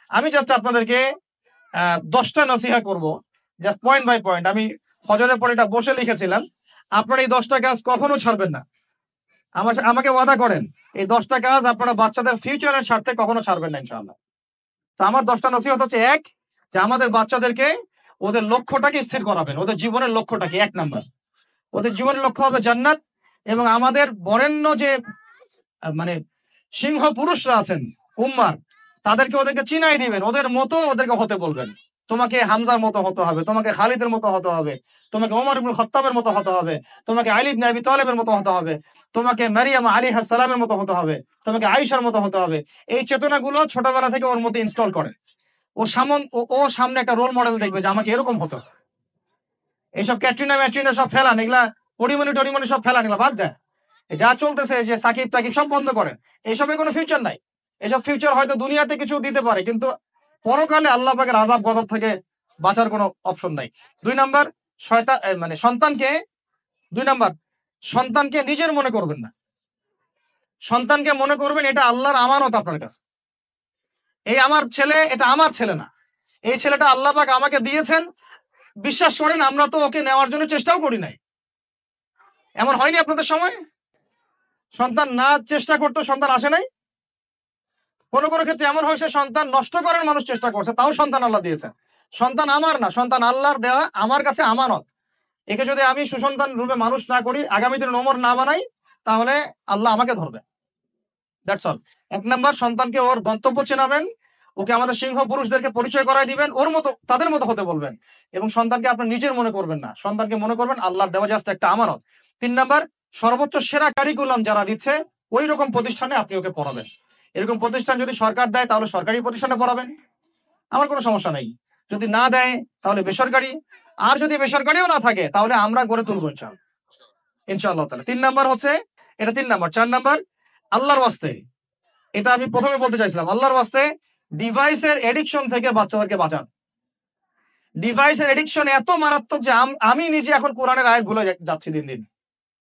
আমি জাস্ট আপনাদেরকে 10টা নসিহা করব, জাস্ট পয়েন্ট বাই পয়েন্ট। আমি ফজরের পরে এটা বসে লিখেছিলাম। আপনারা এই 10টা কাজ কখনো ছাড়বেন না। আমাকে ওয়াদা করেন, এই 10টা কাজ আপনারা বাচ্চাদের ফিউচারের স্বার্থে কখনো ছাড়বেন না ইনশাআল্লাহ। তো আমার 10টা নসিহত হচ্ছে, এক, যে আমাদের বাচ্চাদেরকে ওদের লক্ষ্যটাকে স্থির করাবেন। ওদের জীবনের লক্ষ্যটাকে 1 নাম্বার, ওদের জীবনের লক্ষ্য হবে জান্নাত। এবং আমাদের বরেণ্য যে মানে সিংহ পুরুষরা আছেন উম্মার, ওদেরকে চিনাই দিবেন, ওদের মতো ওদেরকে হতে বলবেন। তোমাকে হামজার মতো হতে হবে, তোমাকে খালিদের মতো হতে হবে, তোমাকে ওমর ইবনুল খাত্তাবের মতো হতে হবে, তোমাকে আলী ইবনে আবি তালেবের মতো হতে হবে, তোমাকে মারিয়াম আলাইহিস সালামের মতো হতে হবে, তোমাকে আয়েশার মতো হতে হবে। এই চেতনাগুলো ছোটবেলা থেকে ওর মধ্যে ইনস্টল করে। ও সামনে একটা রোল মডেল দেখবে যে আমাকে এরকম হতো। এইসব ক্যাটরিনা ম্যাটরিনা সব ফেলান, এগুলা পরিমণি টরিমণি সব ফেলান, এগুলা বাদ দেয়। যা চলতেছে যে সাকিব টাকিব সব বন্ধ করেন। এসবের কোনো ফিউচার নাই। এসব ফিউচার হয়তো দুনিয়াতে কিছু দিতে পারে, কিন্তু পরকালে আল্লাহ পাকের আযাব গজব থেকে বাঁচার কোনো অপশন নাই। 2 নাম্বার, শয়তান মানে সন্তানকে 2 নাম্বার, সন্তানকে নিজের মনে করবেন না। সন্তানকে মনে করবেন এটা আল্লাহর আমানত আপনার কাছে। এই আমার ছেলে, এটা আমার ছেলে না। এই ছেলেটা আল্লাহ পাক আমাকে দিয়েছেন। বিশ্বাস করেন, আমরা তো ওকে নেওয়ার জন্য চেষ্টাও করি নাই। এমন হয়নি আপনাদের সময়? সন্তান না চেষ্টা করতো, সন্তান আসে নাই? কোনো কোনো ক্ষেত্রে এমন হয়েছে সন্তান নষ্ট করার মানুষ চেষ্টা করছে, তাও সন্তান আল্লাহ দিয়েছেন। সন্তান আমার না, সন্তান আল্লাহর দেওয়া, আমার কাছে আমানত। একে যদি আমি সুসন্তান রূপে মানুষ না করি, আগামী দিনে ওমর না বানাই, তাহলে আল্লাহ আমাকে ধরবে। That's all. 1 নাম্বার, সন্তানকে ওর গন্তব্য চেনাবেন, ওকে আমাদের সিংহ পুরুষদেরকে পরিচয় করাই দিবেন, ওর মতো তাদের মতো হতে বলবেন। এবং সন্তানকে আপনার নিজের মনে করবেন না, সন্তানকে মনে করবেন আল্লাহর দেওয়া জাস্ট একটা আমানত। 3 নাম্বার, সর্বোচ্চ সেরা কারিকুলাম যারা দিচ্ছে ওই রকম প্রতিষ্ঠানে আপনি ওকে পড়াবেন। এরকম প্রতিষ্ঠান যদি সরকার দেয় তাহলে সরকারি প্রতিষ্ঠানে পড়াবেন, আমার কোনো সমস্যা নাই। যদি না দেয় তাহলে বেসরকারি। আর যদি বেসরকারিও না থাকে তাহলে আমরা গড়ে তুলবো ইনশাআল্লাহ, ইনশাআল্লাহ তাআলা। 3 নাম্বার হচ্ছে, এটা 3 নাম্বার। 4 নাম্বার, আল্লাহর ওয়াস্তে, এটা আমি প্রথমে বলতে চাইছিলাম, আল্লাহর ওয়াস্তে ডিভাইসের এডিকশন থেকে বাচ্চাদেরকে বাঁচান। ডিভাইসের এডিকশন এত মারাত্মক যে আমি নিজে এখন কোরআনের আয়াত ভুলে যাচ্ছি দিন দিন।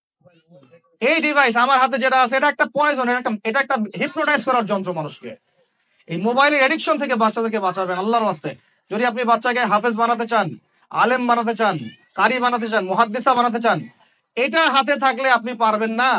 এই ডিভাইস আমার হাতে যেটা আছে, এটা একটা পয়জন, এটা একটা হিপনোটাইজ করার যন্ত্র মানুষকে। এই মোবাইলের এডিকশন থেকে বাচ্চাদেরকে বাঁচাবেন আল্লাহর ওয়াস্তে। যদি আপনি বাচ্চাকে হাফেজ বানাতে চান, আলেম বানাতে চান, কারি বানাতে চান, মুহাদ্দিসা বানাতে চান, এটা হাতে থাকলে আপনি পারবেন না।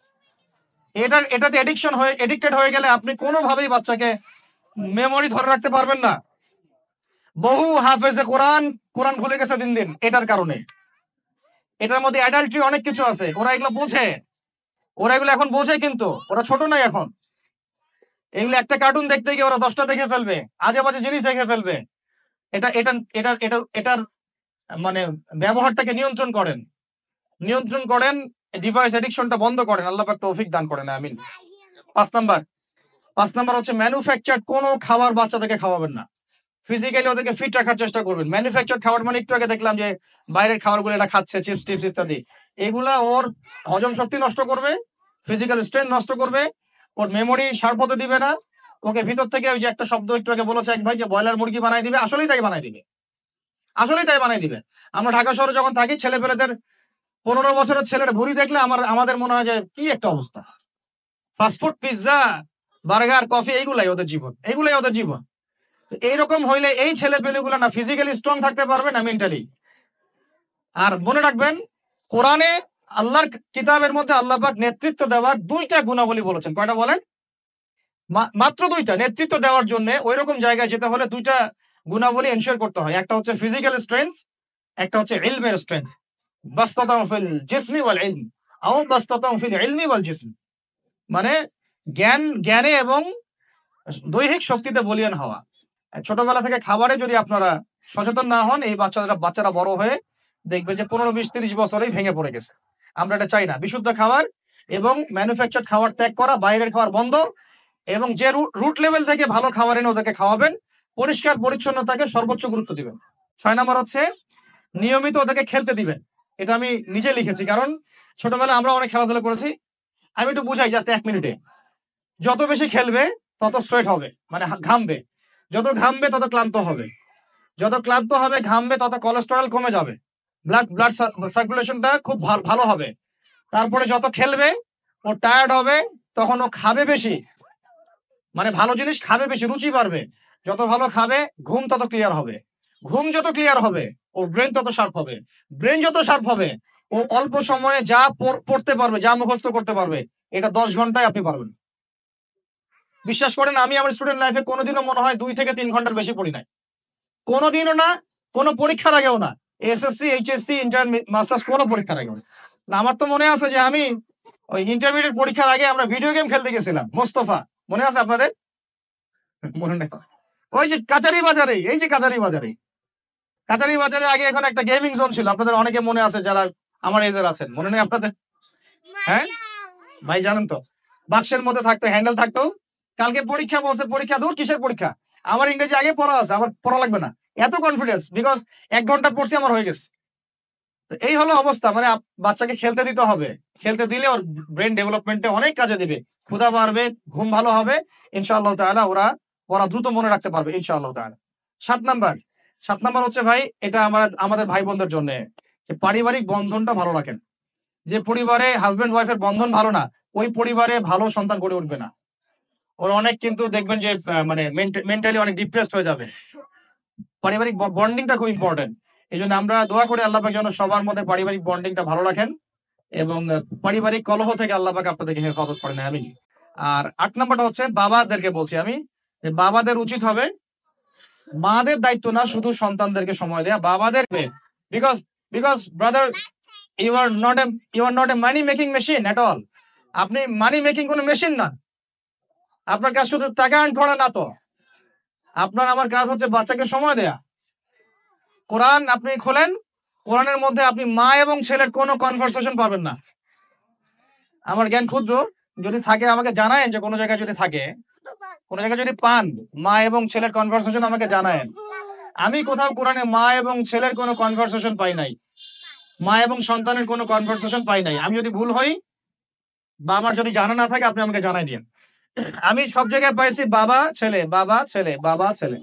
এটাতে এডিক্টেড হয়ে গেলে আপনি কোনোভাবেই বাচ্চাকে মেমোরি ধরে রাখতে পারবেন না। বহু হাফেজে কোরআন ভুলে গেছে দিন দিন এটার কারণে। এটার মধ্যে অ্যাডাল্ট্রি অনেক কিছু আছে, ওরা এগুলো বোঝে, ওরা এগুলো এখন বোঝে, কিন্তু ওরা ছোট নাই এখন। এগুলো একটা কার্টুন দেখতে গিয়ে ওরা 10টা দেখে ফেলবে, আজে বাজে জিনিস দেখে ফেলবে। এটা এটা এটা এটা এটার মানে ব্যবহারটাকে নিয়ন্ত্রণ করেন, ডিভাইস এডিকশনটা বন্ধ করেন। আল্লাহ পাক তৌফিক দান করেন, আমিন। 5 নাম্বার, 5 নাম্বার হচ্ছে ম্যানুফ্যাকচার্ড কোনো খাবার বাচ্চাদেরকে খাওয়াবেন না। ফিজিক্যালি ওদেরকে ফিট রাখার চেষ্টা করবেন। ম্যানুফ্যাকচার্ড খাবার মানে একটু আগে দেখলাম যে বাইরের খাবারগুলো এটা খাচ্ছে, চিপস টিপস ইত্যাদি, এগুলা ওর হজম শক্তি নষ্ট করবে, ফিজিক্যাল স্ট্রেংথ নষ্ট করবে, ওর মেমোরি শার্প হতে দিবে না। ওকে ভিতর থেকে ওই যে একটা শব্দ একটু আগে বলেছে এক ভাই, যে ব্রয়লার মুরগি বানাই দিবে, আসলেই তাই বানাই দিবে, আসলেই তাই বানাই দিবে। আমরা ঢাকা শহরে যখন থাকি, ছেলেপেলেদের 15 বছরের ছেলের ভুঁড়ি দেখলে আমাদের মনে হয় যে কি একটা অবস্থা। ফাস্টফুড, পিৎজা, বার্গার, কফি, এইগুলাই ওদের জীবন, এইগুলাই ওদের জীবন। এইরকম হইলে এই ছেলে পেলেগুলো না ফিজিক্যালি স্ট্রং থাকতে পারবে না মেন্টালি। আর মনে রাখবেন, কোরআনে আল্লাহর কিতাবের মধ্যে আল্লাহ পাক নেতৃত্ব দেওয়ার 2টা গুণাবলী বলেছেন। কয়টা বলেন? মাত্র 2টা। নেতৃত্ব দেওয়ার জন্য ওই রকম জায়গায় যেতে হলে 2টা গুণাবলী এনশিওর করতে হয়। একটা হচ্ছে ফিজিক্যাল স্ট্রেংথ, একটা হচ্ছে ইলমের স্ট্রেংথ। বাসতাতাউ ফিল জিসমি ওয়াল ইলম আও বাসতাতাউ ফিল ইলমি ওয়াল জিসম, মানে জ্ঞানে এবং দৈহিক শক্তিতে বলীয়ান হওয়া। ছোটবেলা থেকে খাবারে যদি আপনারা সচেতন না হন, এই বাচ্চারা বড় হয়ে দেখবে যে 15, 20, 30 বছরেই ভেঙে পড়ে গেছে। আমরা এটা চাই না। বিশুদ্ধ খাবার এবং ম্যানুফ্যাকচার্ড খাবার ত্যাগ করা, বাইরের খাবার বন্ধ, এবং যে রুট লেভেল থেকে ভালো খাবার এনে ওদেরকে খাওয়াবেন, পরিষ্কার পরিচ্ছন্নতাকে সর্বোচ্চ গুরুত্ব দিবেন। 6 নাম্বার হচ্ছে নিয়মিত ওদেরকে খেলতে দিবেন। এটা আমি নিজে লিখেছি, কারণ ছোটবেলায় আমরা অনেক খেলাধুলা করেছি। আমি একটু বুঝাই জাস্ট 1 মিনিটে। যত বেশি খেলবে তত সোয়েট হবে, মানে ঘামবে। যত ঘামবে তত ক্লান্ত হবে, যত ক্লান্ত হবে ঘামবে তত কোলেস্টেরল কমে যাবে, ব্লাড সার্কুলেশনটা খুব ভালো হবে। তারপরে যত খেলবে ও টায়ার্ড হবে, তখন ও খাবে বেশি, মানে ভালো জিনিস খাবে বেশি, রুচি বাড়বে। যত ভালো খাবে ঘুম তত ক্লিয়ার হবে, ঘুম যত ক্লিয়ার হবে ওর ব্রেন তত শার্প হবে, ব্রেন যত শার্প হবে ও অল্প সময়ে যা পড়তে পারবে, যা মুখস্থ করতে পারবে, এটা 10 ঘন্টায় আপনি পারবেন। বিশ্বাস করেন, আমি আমার স্টুডেন্ট লাইফে কোনোদিনও মনে হয় 2 থেকে 3 ঘন্টার বেশি পড়ি নাই, কোনোদিনও না, কোনো পরীক্ষার আগেও না, এসএসসি, এইচএসসি, ইন্টার, মাস্টার্স, কোনো পরীক্ষার আগেও না। আমার তো মনে আছে যে আমি ওই ইন্টারমিডিয়েট পরীক্ষার আগে আমরা ভিডিও গেম খেলতে গেছিলাম মোস্তফা, মনে আছে আপনাদের? মনে নেই? ওই যে কাচারি বাজারে, এই যে কাচারি বাজারে, কাচারি বাজারে আগে এখন একটা গেমিং জোন ছিল, আপনাদের অনেকে মনে আছে যারা আমার এজের আছেন, মনে নেই আপনাদের? হ্যাঁ ভাই, জানেন তো, বাক্সের মধ্যে থাকতো, হ্যান্ডেল থাকতো। কালকে পরীক্ষা বলছে, পরীক্ষা দূর, কিসের পরীক্ষা, আমার ইংরেজি আগে পড়া আছে, আমার পড়া লাগবে না, এত কনফিডেন্স, বিকজ 1 ঘন্টা পড়ছি, আমার হয়ে গেছে। তো এই হলো অবস্থা, মানে বাচ্চাকে খেলতে দিতে হবে, খেলতে দিলে ওর ব্রেন ডেভেলপমেন্টে অনেক কাজে দিবে, ক্ষুধা বাড়বে, ঘুম ভালো হবে, ইনশাআল্লাহ তাআলা ওরা ওরা দ্রুত মনে রাখতে পারবে ইনশাআল্লাহ তাআলা। 7 নাম্বার, 7 নাম্বার হচ্ছে ভাই, এটা আমাদের ভাই বোনদের জন্য, যে পারিবারিক বন্ধনটা ভালো রাখেন। যে পরিবারে হাজবেন্ড ওয়াইফের বন্ধন ভালো না, ওই পরিবারে ভালো সন্তান গড়ে উঠবে না। ওরা অনেক কিন্তু দেখবেন যে মানে মেন্টালি অনেক ডিপ্রেসড হয়ে যাবে। পারিবারিক বন্ডিংটা খুব ইম্পর্টেন্ট। এই জন্য আমরা দোয়া করি আল্লাহ পাক যেন সবার মধ্যে পারিবারিক বন্ডিংটা ভালো রাখেন, এবং পারিবারিক কলহ থেকে আল্লাহ পাক আপনাদেরকে হেফাজত করেন, আমিন। আর 8 নাম্বারটা হচ্ছে বাবাদেরকে বলছি আমি, যে বাবাদের উচিত হবে মাদের দায়িত্ব না শুধু সন্তানদেরকে সময় দেয়া, বাবাদের, because because brother, you are not a money making machine at all. আপনি মানি মেকিং কোনো মেশিন না, আপনার কাজ শুধু টাকা আর্ন করা না তো, আপনার আমার কাজ হচ্ছে বাচ্চাকে সময় দেয়া। কোরআন আপনি খোলেন, কোরআনের মধ্যে আপনি মা এবং ছেলের কোনো কনভারসেশন পাবেন না। আমার জ্ঞান ক্ষুদ্র, যদি থাকে আমাকে জানায়েন, যে কোনো জায়গায় যদি থাকে, কোনো জায়গায় যদি পান মা এবং ছেলের কনভারসেশন আমাকে জানায়েন। আমি কোথাও কোরআনে মা এবং ছেলের কোনো কনভারসেশন পাই নাই, মা এবং সন্তানের কোনো কনভারসেশন পাই নাই। আমি যদি ভুল হই বা আমার যদি জানা না থাকে আপনি আমাকে জানাই দিন। আমি সব জায়গায় পাইছি বাবা ছেলে, বাবা ছেলে, বাবা ছেলে,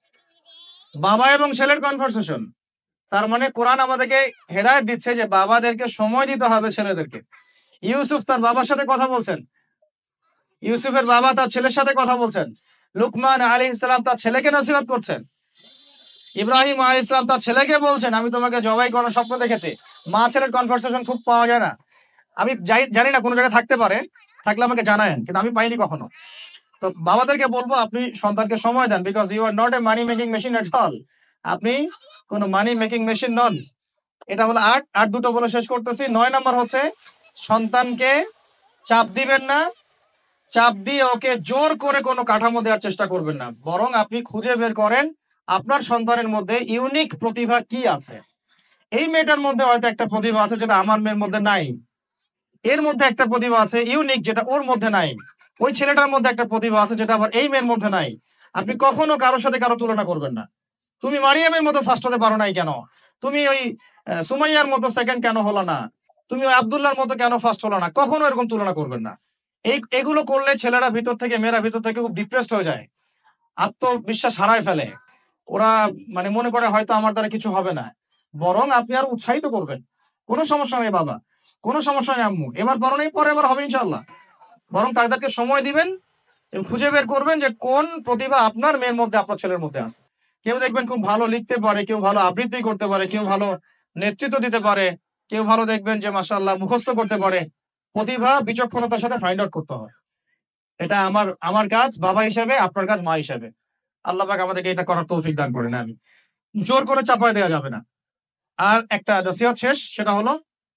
বাবা এবং ছেলের কনভারসেশন। তার মানে কোরআন আমাদেরকে হেদায়েত দিচ্ছে যে বাবাদেরকে সময় দিতে হবে ছেলেদেরকে। ইউসুফ তার বাবার সাথে কথা বলছেন, ইউসুফের বাবা তার ছেলের সাথে কথা বলছেন, লুকমান আলাইহিস সালাম তার ছেলেকে নসিহত করছেন, ইব্রাহিম আলাইহিস সালাম তার ছেলেকে বলছেন আমি তোমাকে জবাই করার স্বপ্ন দেখেছি। মা ছেলের কনভারসেশন খুব পাওয়া যায় না। আমি জানি না, কোনো জায়গায় থাকতে পারে, থাকলে আমাকে জানায়েন, কিন্তু আমি পাইনি কখনো। তো বাবাদেরকে বলবো আপনি সন্তানকে সময় দেন, because you are not a money making machine at all. আপনি কোনো মানি মেকিং মেশিন নন। এটা হলো 8, আর দুটো বলে শেষ করতেছি। 9 নাম্বার হচ্ছে সন্তানকে চাপ দিবেন না, চাপ দিয়ে ওকে জোর করে কোনো কাঠামো দেওয়ার চেষ্টা করবেন না, বরং আপনি খুঁজে বের করেন আপনার সন্তানের মধ্যে ইউনিক প্রতিভা কি আছে। এই মেয়েটার মধ্যে হয়তো একটা প্রতিভা আছে যেটা আমার মেয়ের মধ্যে নাই, এর মধ্যে একটা প্রতিভা আছে ইউনিক যেটা ওর মধ্যে নাই, ওই ছেলেটার মধ্যে একটা প্রতিভা আছে যেটা আবার এই মেয়ের মধ্যে নাই। আপনি কখনো কারোর সাথে কারো তুলনা করবেন না। তুমি মারিয়ামের মতো ফার্স্ট হতে পারো নাই কেন, তুমি ওই সুমাইয়ার মতো সেকেন্ড কেন হলো না, তুমি ওই আব্দুল্লাহর মতো কেন ফার্স্ট হলো না, কখনো এরকম তুলনা করবেন না। এগুলো করলে ছেলেরা ভিতর থেকে, মেয়েরা ভিতর থেকে খুব ডিপ্রেসড হয়ে যায়, আত্মবিশ্বাস হারায় ফেলে। ওরা মানে মনে করে হয়তো আমার দ্বারা কিছু হবে না। বরং আপনি আর উৎসাহিত করবেন, কোনো সমস্যা নেই বাবা, কোনো সমস্যা নেই আম্মু, এবার বড় নেই, পরে এবার হবে ইনশাল্লাহ। বরং তাদেরকে সময় দিবেন এবং খুঁজে বের করবেন যে কোন প্রতিভা আপনার মেয়ের মধ্যে, আপনার ছেলের মধ্যে আছে। কেউ দেখবেন খুব ভালো লিখতে পারে, কেউ ভালো আবৃত্তি করতে পারে, কেউ ভালো নেতৃত্ব দিতে পারে, কেউ ভালো দেখবেন যে মাশাআল্লাহ মুখস্থ করতে পারে। প্রতিভা বিচক্ষণতার সাথে ফাইন্ড আউট করতে হয়। এটা আমার কাজ বাবা হিসেবে, আপনার কাজ মা হিসেবে। আল্লাহ পাক আমাদেরকে এটা করার তৌফিক দান করেন, আমি জোর করে চাপায় দেওয়া যাবে না। আর একটা নসিহত শেষ, সেটা হলো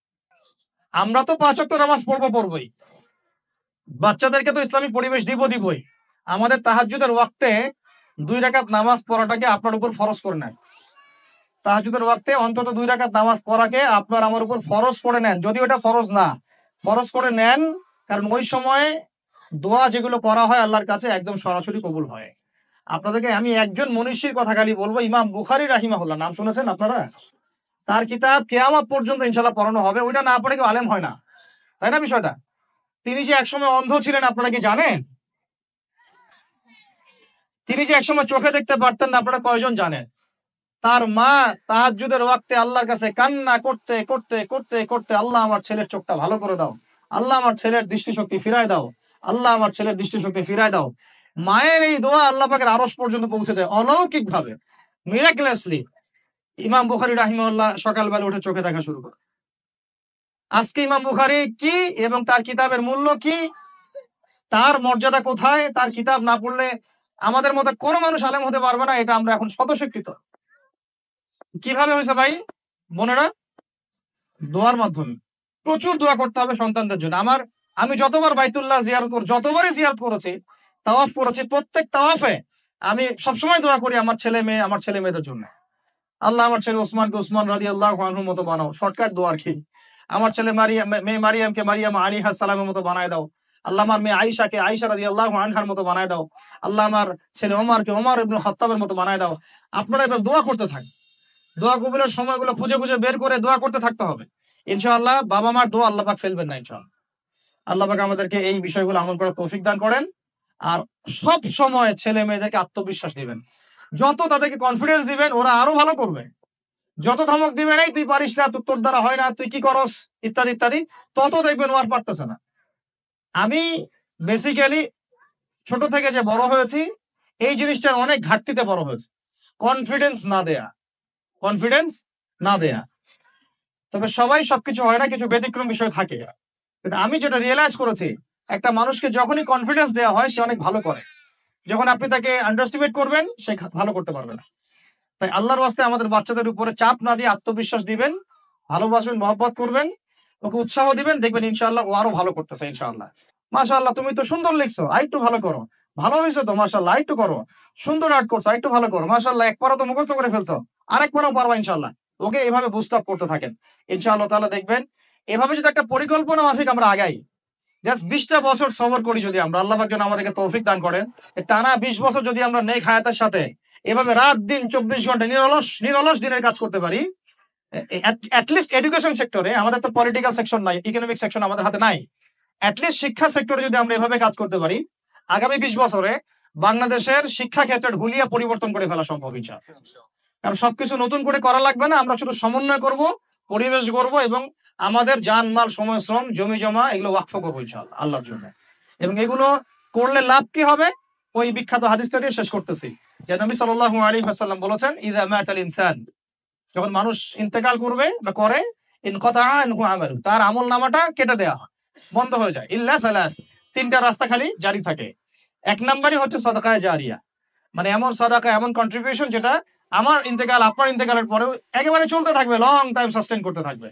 আমরা তো 5 ওয়াক্ত নামাজ পড়বই, বাচ্চাদেরকে তো ইসলামিক পরিবেশ দিবই। আমাদের তাহাজ্জুদের ওয়াক্তে 2 রাকাত নামাজ পড়াটাকে আপনার উপর ফরজ করে নেন। তাহাজ্জুদের ওয়াক্তে অন্তত 2 রাকাত নামাজ পড়াকে আপনার আমার উপর ফরজ করে নেন, যদি ওটা ফরজ না, ফরজ করে নেন। কারণ ওই সময় দোয়া যেগুলো করা হয় আল্লাহর কাছে একদম সরাসরি কবুল হয়। আপনাদেরকে আমি একজন মনীষীর কথা খালি বলবো, ইমাম বুখারী রাহিমাহুল্লাহ, নাম শুনেছেন আপনারা? তার কিতাব কিয়ামত পর্যন্ত ইনশাআল্লাহ পড়ানো হবে, ওইটা না পড়ে কেউ আলেম হয় না, তাই না বিষয়টা? তিনি যে একসময় অন্ধ ছিলেন আপনারা কি জানেন? তিনি যে একসময় চোখে দেখতে পারতেন না, আপনারা কয়জন জানেন? তার মা তাহাজ্জুদের ওয়াক্তে আল্লাহর কাছে কান্না করতে করতে করতে করতে, আল্লাহ আমার ছেলের চোখটা ভালো করে দাও, আল্লাহ আমার ছেলের দৃষ্টিশক্তি ফিরায় দাও, আল্লাহ আমার ছেলের দৃষ্টিশক্তি ফিরায় দাও। মায়ের এই দোয়া আল্লাহ পাকের আরশ পর্যন্ত পৌঁছে যায় অলৌকিক ভাবে, মিরাকুলাসলি। ইমাম বুখারী রাহিমাহুল্লাহ সকালবেলা উঠে চোখে দেখা শুরু করে। আজকে ইমাম বুখারী কি এবং তার কিতাবের মূল্য কি, তার মর্যাদা কোথায়, তার কিতাব না পড়লে আমাদের মতো কোনো মানুষ আলেম হতে পারবে না, এটা আমরা এখন স্বতঃস্বীকৃত। কিভাবে হয়েছে ভাই বোনেরা? দোয়ার মাধ্যমে। প্রচুর দোয়া করতে হবে সন্তানদের জন্য। আমি যতবার বাইতুল্লাহ যতবারই জিয়ারত করেছি, তাওয়াফ করেছি, প্রত্যেক তাওয়াফে আমি সবসময় দোয়া করি আমার ছেলে মেয়েদের জন্য। আল্লাহ আমার ছেলে ওসমানকে ওসমান রাদিয়াল্লাহু আনহুর মতো বানাও। শর্টকাট দোয়া আর কি। আমার ছেলে মেয়ে মারিয়ামকে মারিয়াম আলাইহিস সালামের মতো বানায় দাও। আল্লাহ আমার মেয়ে আয়েশাকে আয়েশা রাদিয়াল্লাহু আনহার মতো বানায় দাও। আল্লাহ আমার ছেলে ওমরকে ওমর ইবনে খাত্তাবের মতো বানায় দাও। আপনারা এবার দোয়া করতে থাকেন। দোয়া কবুলের সময়গুলো খুঁজে খুঁজে বের করে দোয়া করতে থাকতে হবে। ইনশাআল্লাহ বাবা মার দোয়া আল্লাহ পাক ফেলবেন না ইনশাআল্লাহ। আল্লাহ পাক আমাদেরকে এই বিষয়গুলো আমল করার তৌফিক দান করেন। আর সব সময় ছেলে মেয়েদেরকে আত্মবিশ্বাস দিবেন। যত তাদেরকে কনফিডেন্স দিবেন ওরা আরো ভালো করবে। যত ধমক দিবেন এই তুই পারিস না, তোর দ্বারা হয় না, তুই কি করস, ইত্যাদি ইত্যাদি, তত দেখবেন ও আর পারতেছে না। আমি বেসিক্যালি ছোট থেকে যে বড় হয়েছি এই জিনিসটার অনেক ঘাটতিতে বড় হয়েছে। কনফিডেন্স না দেয়া, কনফিডেন্স না দেয়া। তবে সবাই সবকিছু হয় না, কিছু ব্যতিক্রম বিষয় থাকে। কিন্তু আমি যেটা রিয়েলাইজ করেছি, একটা মানুষকে যখনই কনফিডেন্স দেওয়া হয় সে অনেক ভালো করে। যখন আপনি তাকে আন্ডারস্টিমেট করবেন সে ভালো করতে পারবে না। তাই আল্লাহর ওয়াস্তে আমাদের বাচ্চাদের উপরে চাপ না দিয়ে আত্মবিশ্বাস দিবেন, ভালোবাসবেন, মহব্বত করবেন, ওকে উৎসাহ দিবেন, দেখবেন ইনশাআল্লাহ ও আরো ভালো করতেছে ইনশাআল্লাহ। মাশাআল্লাহ তুমি তো সুন্দর লিখছো, আরেকটু ভালো করো। ভালো হয়েছে তো মাশাআল্লাহ, আরেকটু করো। সুন্দর আর্ট করছো, আরেকটু ভালো করো। মাশাআল্লাহ একবারও তো মুখস্থ করে ফেলছো, আরেকবারও পারবা ইনশাআল্লাহ। ওকে এভাবে বুস্ট আপ করতে থাকেন ইনশাআল্লাহ তাআলা। দেখবেন এভাবে যদি একটা পরিকল্পনা মাফিক আমরা আগাই, জাস্ট 20টা বছর সবর করি যদি আমরা, আল্লাহ পাক যেন আমাদেরকে তৌফিক দান করেন, টানা 20 বছর যদি আমরা নেক হায়াতের সাথে এভাবে রাত দিন 24 ঘন্টা নিরলস দিনের কাজ করতে পারি, অ্যাটলিস্ট এডুকেশন সেক্টরে, আমাদের তো পলিটিক্যাল সেকশন নাই, ইকোনমিক সেকশন আমাদের হাতে নাই, অ্যাটলিস্ট শিক্ষা সেক্টরে যদি আমরা এভাবে কাজ করতে পারি, আগামী 20 বছরে বাংলাদেশের শিক্ষা ক্ষেত্রের হুলিয়া পরিবর্তন করে ফেলা সম্ভব ইনশাআল্লাহ। কারণ সবকিছু নতুন করে করা লাগবে না, আমরা শুধু সমন্বয় করব, পরিবেশ গড়ব এবং আমাদের জানমাল, সময়, শ্রম, জমি জমা এগুলো ওয়াকফ করবো ইনশাআল্লাহ আল্লাহর জন্য। এবং এগুলো করলে লাভ কি হবে? ওই বিখ্যাত হাদিসটা দিয়ে শেষ করতেছি, যে নবী সাল্লাল্লাহু আলাইহি ওয়াসাল্লাম বলেছেন, ইযা মাতাল ইনসান, যখন মানুষ ইন্তেকাল করবে বা করে, ইনকাতা আনহু আমালু, তার আমল নামাটা কেটে দেওয়া হয়, বন্ধ হয়ে যায়। ইল্লা সালাস, তিনটা রাস্তা খালি জারি থাকে। এক নাম্বারই হচ্ছে সাদাকায়ে জারিয়া, মানে এমন সাদাকা, এমন কন্ট্রিবিউশন যেটা আমার ইন্তেকাল, আপনার ইন্তেকালের পরেও একেবারে চলতে থাকবে, লং টাইম সাস্টেইন করতে থাকবে।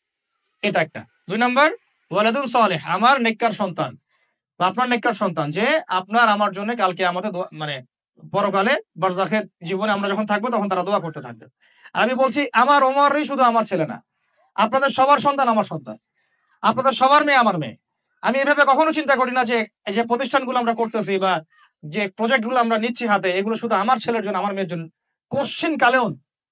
এটা একটা। 2 নাম্বার ওয়ালাদুন সালেহ, আমার নেককার সন্তান বা আপনার নেককার সন্তান, যে আপনার আমার জন্য কালকে আমাদের মানে পরকালে বারজাখের জীবনে আমরা যখন থাকবো তখন তারা দোয়া করতে থাকবে। আর আমি বলছি আমার ওমরই শুধু আমার ছেলে না, আপনাদের সবার সন্তান আমার সন্তান, আপনাদের সবার মেয়ে আমার মেয়ে। আমি এভাবে কখনো চিন্তা করি না যে এই যে প্রতিষ্ঠানগুলো আমরা করতেছি বা যে প্রজেক্ট গুলো আমরা নিচ্ছি হাতে, এগুলো শুধু আমার ছেলের জন্য, আমার মেয়ের জন্য। কোশ্চিন কালেও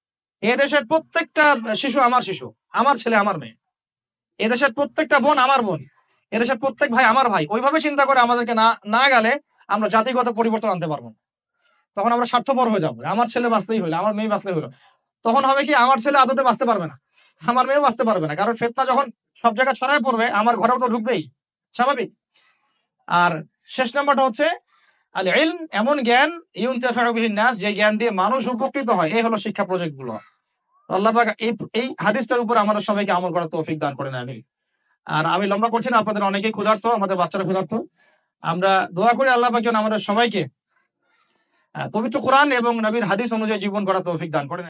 এদেশের প্রত্যেকটা শিশু আমার শিশু, আমার ছেলে আমার মেয়ে। এদেশের প্রত্যেকটা বোন আমার বোন, এদেশের প্রত্যেক ভাই আমার ভাই। ওইভাবে চিন্তা করে আমাদেরকে না গেলে আমরা জাতিগত পরিবর্তন আনতে পারবো না। তখন আমরা স্বার্থপর হয়ে যাবো, আমার ছেলে বাঁচতেই হইলো, আমার মেয়ে বাঁচলেই হলো। তখন হবে কি, আমার ছেলে আদতে বাঁচতে পারবে না, আমার মেয়েও বাঁচতে পারবে না, কারণ ফিতনা যখন সব জায়গায় ছড়ায় পড়বে আমার ঘরেও তো ঢুকবেই, স্বাভাবিক। আর শেষ নাম্বারটা হচ্ছে আল ইলম, এমন জ্ঞান ইউনতাফাউ বিহিন নাস, যে জ্ঞান দিয়ে মানুষ উপকৃত হয়। এই হলো শিক্ষা প্রজেক্ট গুলো। আল্লাহ পাক এই হাদিসটার উপর আমাদের সবাইকে আমল করার তৌফিক দান করেন, আমিন। আর আমি লম্বা করছি না, আপনাদের অনেকেই ক্ষুধার্ত, আমাদের বাচ্চারা ক্ষুধার্ত। আমরা দোয়া করি আল্লাহ পাক যেন আমাদের সবাইকে পবিত্র কোরআন এবং নবীর হাদিস অনুযায়ী জীবন করার তৌফিক দান করেন।